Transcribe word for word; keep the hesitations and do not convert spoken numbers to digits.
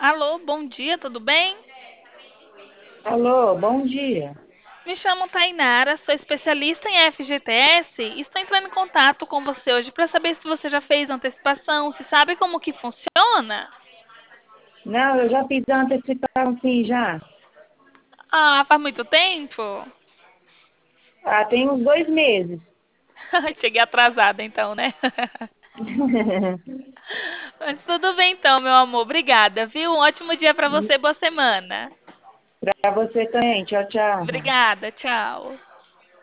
Alô, bom dia, tudo bem? Alô, bom dia. Me chamo Tainara, sou especialista em F G T S e estou entrando em contato com você hoje para saber se você já fez antecipação, se sabe como que funciona. Não, eu já fiz a antecipação sim, já. Ah, faz muito tempo? Ah, tem uns dois meses. Cheguei atrasada então, né? Mas tudo bem então, meu amor, obrigada, viu? Um ótimo dia para você, boa semana. Para você também. Tchau, tchau. Obrigada, tchau.